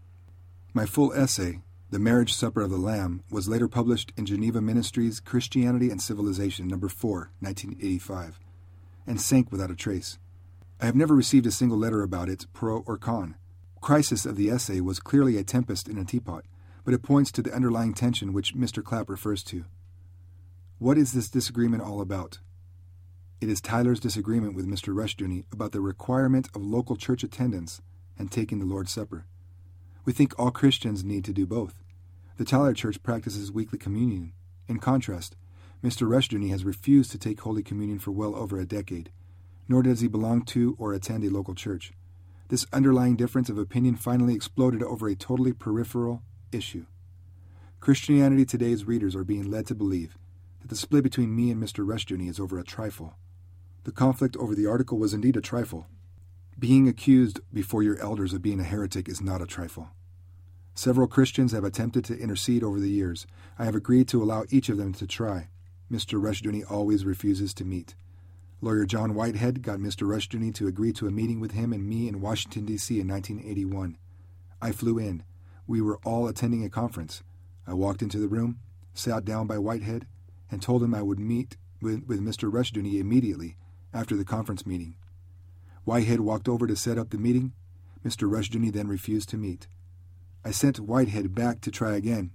My full essay, The Marriage Supper of the Lamb, was later published in Geneva Ministries' Christianity and Civilization, No. 4, 1985, and sank without a trace. I have never received a single letter about it, pro or con. Crisis of the essay was clearly a tempest in a teapot, but it points to the underlying tension which Mr. Clapp refers to. What is this disagreement all about? It is Tyler's disagreement with Mr. Rushdoony about the requirement of local church attendance and taking the Lord's Supper. We think all Christians need to do both. The Tyler Church practices weekly communion. In contrast, Mr. Rushdoony has refused to take Holy Communion for well over a decade, nor does he belong to or attend a local church. This underlying difference of opinion finally exploded over a totally peripheral issue. Christianity Today's readers are being led to believe that the split between me and Mr. Rushdoony is over a trifle. The conflict over the article was indeed a trifle. Being accused before your elders of being a heretic is not a trifle. Several Christians have attempted to intercede over the years. I have agreed to allow each of them to try. Mr. Rushdoony always refuses to meet. Lawyer John Whitehead got Mr. Rushdoony to agree to a meeting with him and me in Washington, D.C. in 1981. I flew in. We were all attending a conference. I walked into the room, sat down by Whitehead, and told him I would meet with Mr. Rushdoony immediately after the conference meeting. Whitehead walked over to set up the meeting. Mr. Rushdoony then refused to meet. I sent Whitehead back to try again.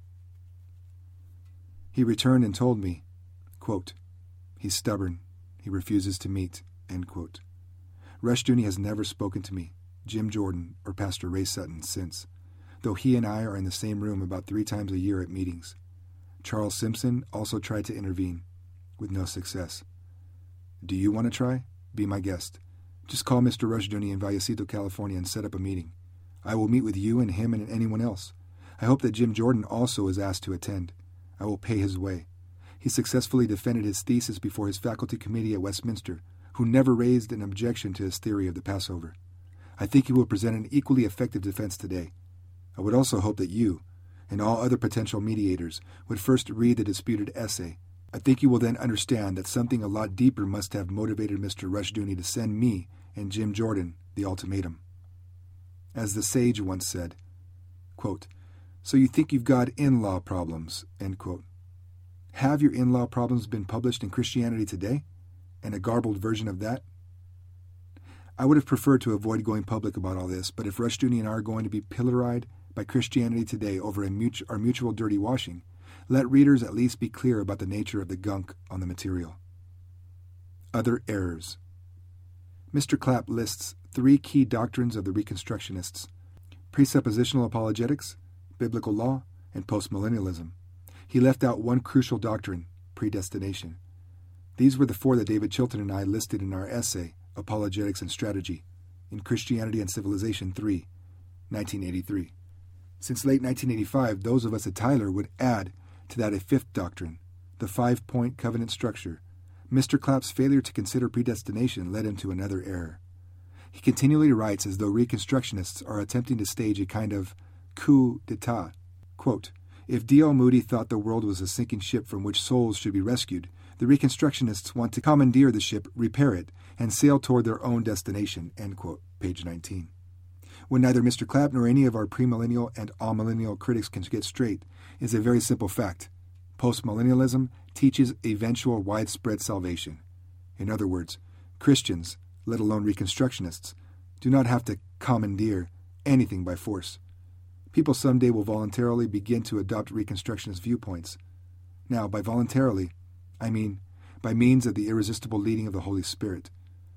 He returned and told me, quote, "He's stubborn. He refuses to meet," end quote. Rushdoony has never spoken to me, Jim Jordan, or Pastor Ray Sutton since, though he and I are in the same room about 3 times a year at meetings. Charles Simpson also tried to intervene, with no success. Do you want to try? Be my guest. Just call Mr. Rushdoony in Vallecito, California, and set up a meeting. I will meet with you and him and anyone else. I hope that Jim Jordan also is asked to attend. I will pay his way. He successfully defended his thesis before his faculty committee at Westminster, who never raised an objection to his theory of the Passover. I think he will present an equally effective defense today. I would also hope that you, and all other potential mediators, would first read the disputed essay. I think you will then understand that something a lot deeper must have motivated Mr. Rushdoony to send me and Jim Jordan the ultimatum. As the sage once said, quote, "So you think you've got in-law problems," end quote. Have your in-law problems been published in Christianity Today, and a garbled version of that? I would have preferred to avoid going public about all this, but if Rushdoony and I are going to be pilloried by Christianity Today over our mutual dirty washing, Let readers at least be clear about the nature of the gunk on the material. Other errors. Mr. Clapp lists 3 key doctrines of the Reconstructionists: presuppositional apologetics, biblical law, and postmillennialism. He left out one crucial doctrine, predestination. These were the 4 that David Chilton and I listed in our essay, Apologetics and Strategy, in Christianity and Civilization 3, 1983. Since late 1985, those of us at Tyler would add to that a 5th doctrine, the 5-point covenant structure. Mr. Clapp's failure to consider predestination led him to another error. He continually writes as though Reconstructionists are attempting to stage a kind of coup d'etat. Quote, "If D.L. Moody thought the world was a sinking ship from which souls should be rescued, the Reconstructionists want to commandeer the ship, repair it, and sail toward their own destination." End quote, page 19. When neither Mr. Clapp nor any of our premillennial and amillennial critics can get straight is a very simple fact. Postmillennialism teaches eventual widespread salvation. In other words, Christians, let alone Reconstructionists, do not have to commandeer anything by force. People someday will voluntarily begin to adopt Reconstructionist viewpoints. Now, by voluntarily, I mean by means of the irresistible leading of the Holy Spirit.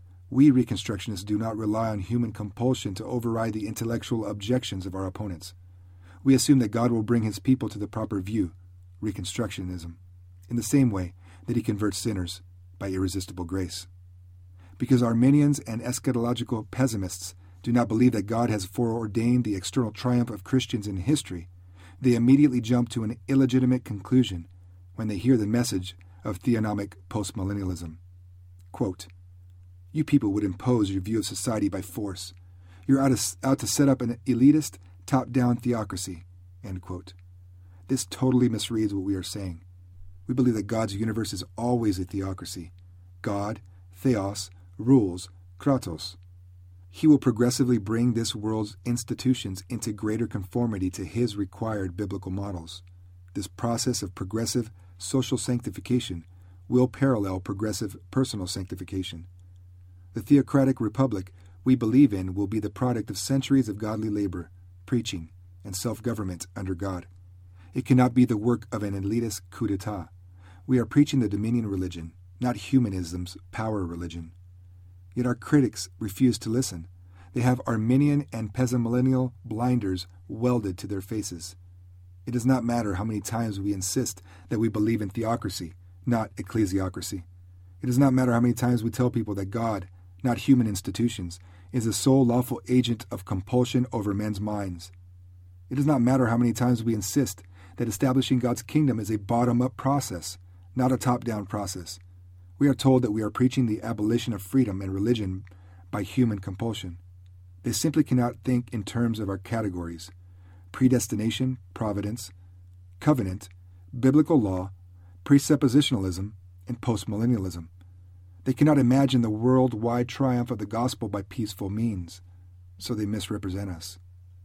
We Reconstructionists do not rely on human compulsion to override the intellectual objections of our opponents. We assume that God will bring his people to the proper view, Reconstructionism, in the same way that he converts sinners by irresistible grace. Because Arminians and eschatological pessimists do not believe that God has foreordained the external triumph of Christians in history, they immediately jump to an illegitimate conclusion when they hear the message of theonomic postmillennialism. Quote, "You people would impose your view of society by force. You're out to set up an elitist, top-down theocracy." End quote. This totally misreads what we are saying. We believe that God's universe is always a theocracy. God, theos, rules, kratos. He will progressively bring this world's institutions into greater conformity to his required biblical models. This process of progressive social sanctification will parallel progressive personal sanctification. The theocratic republic we believe in will be the product of centuries of godly labor, preaching, and self-government under God. It cannot be the work of an elitist coup d'etat. We are preaching the dominion religion, not humanism's power religion. Yet our critics refuse to listen. They have Arminian and pessimillennial blinders welded to their faces. It does not matter how many times we insist that we believe in theocracy, not ecclesiocracy. It does not matter how many times we tell people that God, not human institutions, is the sole lawful agent of compulsion over men's minds. It does not matter how many times we insist that establishing God's kingdom is a bottom-up process, not a top-down process. We are told that we are preaching the abolition of freedom and religion by human compulsion. They simply cannot think in terms of our categories: predestination, providence, covenant, biblical law, presuppositionalism, and postmillennialism. They cannot imagine the worldwide triumph of the gospel by peaceful means, so they misrepresent us.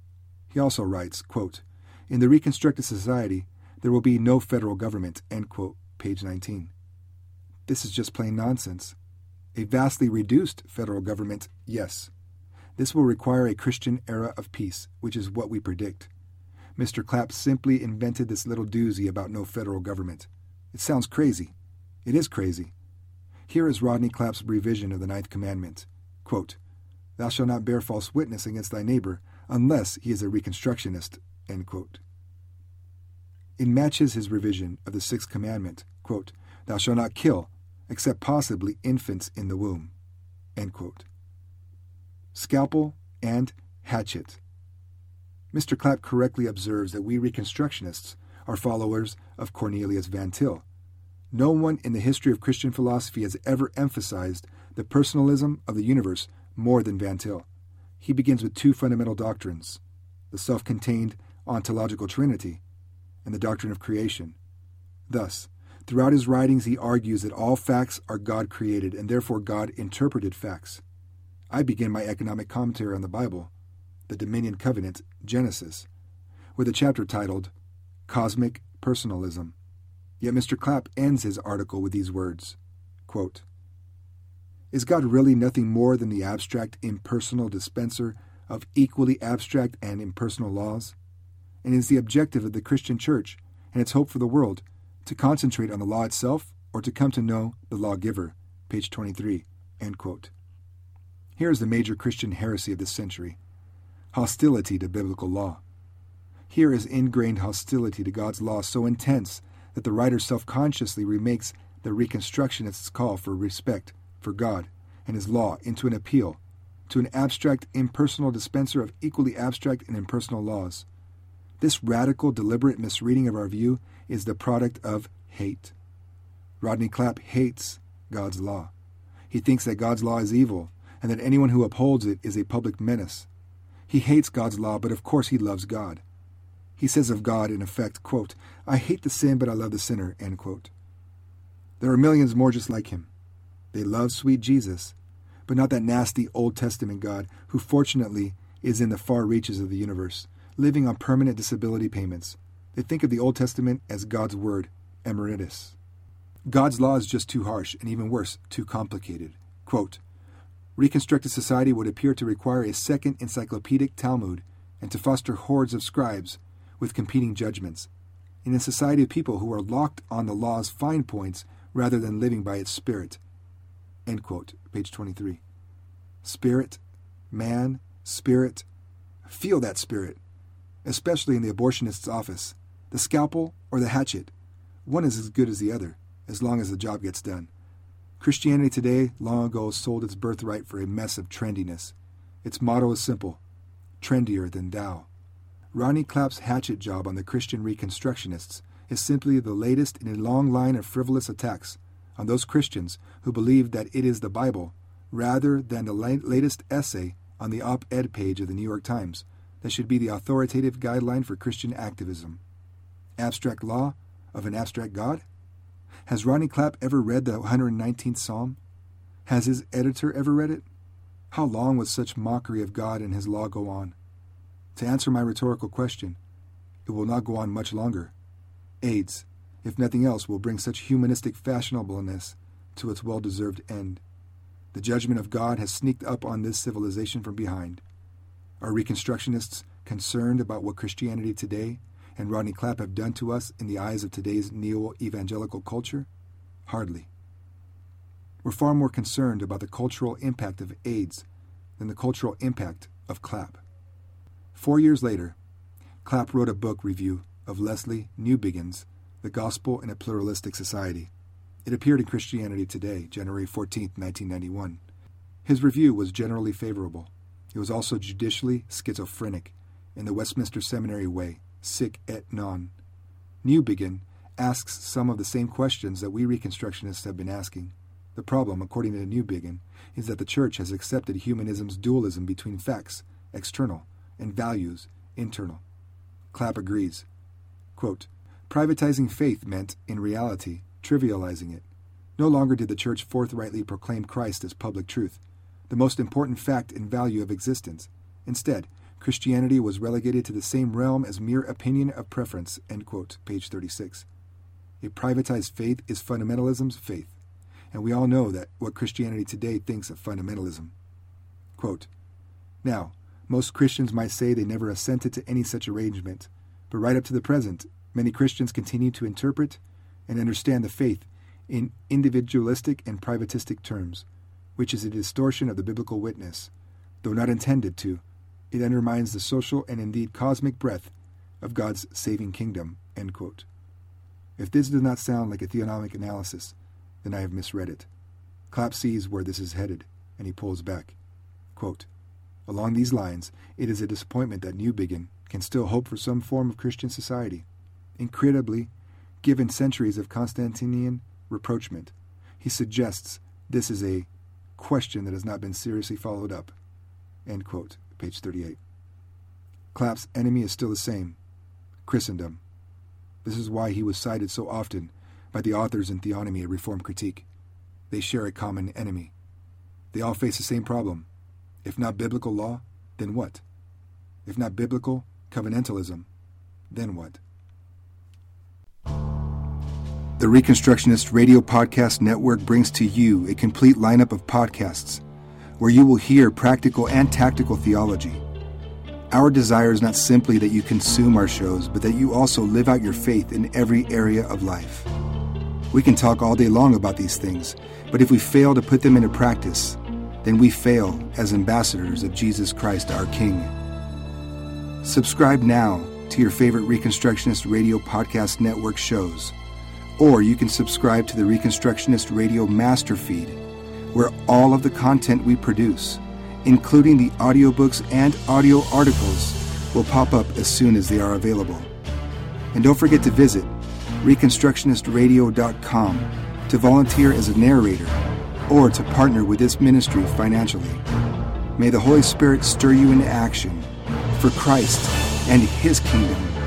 He also writes, quote, "In the reconstructed society, there will be no federal government," end quote, page 19. This is just plain nonsense. A vastly reduced federal government, yes. This will require a Christian era of peace, which is what we predict. Mr. Clapp simply invented this little doozy about no federal government. It sounds crazy. It is crazy. Here is Rodney Clapp's revision of the 9th commandment. Quote, "Thou shalt not bear false witness against thy neighbor, unless he is a Reconstructionist," end quote. It matches his revision of the 6th commandment, quote, "Thou shalt not kill, except possibly infants in the womb," end quote. Scalpel and hatchet. Mr. Clapp correctly observes that we Reconstructionists are followers of Cornelius Van Til. No one in the history of Christian philosophy has ever emphasized the personalism of the universe more than Van Til. He begins with 2 fundamental doctrines: the self-contained ontological trinity and the doctrine of creation. Thus, throughout his writings he argues that all facts are God-created and therefore God-interpreted facts. I begin my economic commentary on the Bible, the Dominion Covenant, Genesis, with a chapter titled Cosmic Personalism. Yet Mr. Clapp ends his article with these words, quote, "Is God really nothing more than the abstract, impersonal dispenser of equally abstract and impersonal laws? And is the objective of the Christian church and its hope for the world, to concentrate on the law itself or to come to know the lawgiver, page 23, end quote. Here is the major Christian heresy of this century: hostility to biblical law. Here is ingrained hostility to God's law so intense that the writer self-consciously remakes the Reconstructionists' call for respect for God and His law into an appeal to an abstract, impersonal dispenser of equally abstract and impersonal laws. This radical, deliberate misreading of our view is the product of hate. Rodney Clapp hates God's law. He thinks that God's law is evil and that anyone who upholds it is a public menace. He hates God's law, but of course he loves God. He says of God, in effect, quote, "I hate the sin, but I love the sinner," end quote. There are millions more just like him. They love sweet Jesus, but not that nasty Old Testament God who fortunately is in the far reaches of the universe, living on permanent disability payments. They think of the Old Testament as God's word, emeritus. God's law is just too harsh, and even worse, too complicated. Quote, "Reconstructed society would appear to require a second encyclopedic Talmud and to foster hordes of scribes with competing judgments, in a society of people who are locked on the law's fine points rather than living by its spirit." End quote, page 23. Spirit, man, spirit. Feel that spirit, especially in the abortionist's office. The scalpel or the hatchet. One is as good as the other, as long as the job gets done. Christianity today long ago sold its birthright for a mess of trendiness. Its motto is simple: trendier than thou. Rodney Clapp's hatchet job on the Christian Reconstructionists is simply the latest in a long line of frivolous attacks on those Christians who believe that it is the Bible, rather than the latest essay on the op-ed page of the New York Times, that should be the authoritative guideline for Christian activism. Abstract law of an abstract God? Has Rodney Clapp ever read the 119th Psalm? Has his editor ever read it? How long will such mockery of God and His law go on? To answer my rhetorical question, it will not go on much longer. AIDS, if nothing else, will bring such humanistic fashionableness to its well-deserved end. The judgment of God has sneaked up on this civilization from behind. Are Reconstructionists concerned about what Christianity today and Rodney Clapp have done to us in the eyes of today's neo-evangelical culture? Hardly. We're far more concerned about the cultural impact of AIDS than the cultural impact of Clapp. 4 years later, Clapp wrote a book review of Lesslie Newbigin's The Gospel in a Pluralistic Society. It appeared in Christianity Today, January 14, 1991. His review was generally favorable. It was also judicially schizophrenic, in the Westminster Seminary way, sic et non. Newbigin asks some of the same questions that we Reconstructionists have been asking. The problem, according to Newbigin, is that the Church has accepted humanism's dualism between facts, external, and values, internal. Clapp agrees. Quote, "Privatizing faith meant, in reality, trivializing it. No longer did the Church forthrightly proclaim Christ as public truth, the most important fact and value of existence. Instead, Christianity was relegated to the same realm as mere opinion of preference." End quote, page 36. A privatized faith is fundamentalism's faith, and we all know that what Christianity today thinks of fundamentalism. Quote, "Now, most Christians might say they never assented to any such arrangement, but right up to the present, many Christians continue to interpret and understand the faith in individualistic and privatistic terms, which is a distortion of the biblical witness. Though not intended to, it undermines the social and indeed cosmic breadth of God's saving kingdom." End quote. If this does not sound like a theonomic analysis, then I have misread it. Clapp sees where this is headed, and he pulls back. Quote, "Along these lines, it is a disappointment that Newbigin can still hope for some form of Christian society. Incredibly, given centuries of Constantinian rapprochement, he suggests this is a question that has not been seriously followed up." End quote, page 38. Clapp's enemy is still the same: Christendom. This is why he was cited so often by the authors in Theonomy and Reform Critique. They share a common enemy. They all face the same problem. If not biblical law, then what? If not biblical covenantalism, then what? The Reconstructionist Radio Podcast Network brings to you a complete lineup of podcasts where you will hear practical and tactical theology, Our desire is not simply that you consume our shows, but that you also live out your faith in every area of life. We can talk all day long about these things, but if we fail to put them into practice, then we fail as ambassadors of Jesus Christ, our King. Subscribe now to your favorite Reconstructionist Radio Podcast Network shows, or you can subscribe to the Reconstructionist Radio Master Feed, where all of the content we produce, including the audiobooks and audio articles, will pop up as soon as they are available. And don't forget to visit ReconstructionistRadio.com to volunteer as a narrator or to partner with this ministry financially. May the Holy Spirit stir you into action for Christ and His kingdom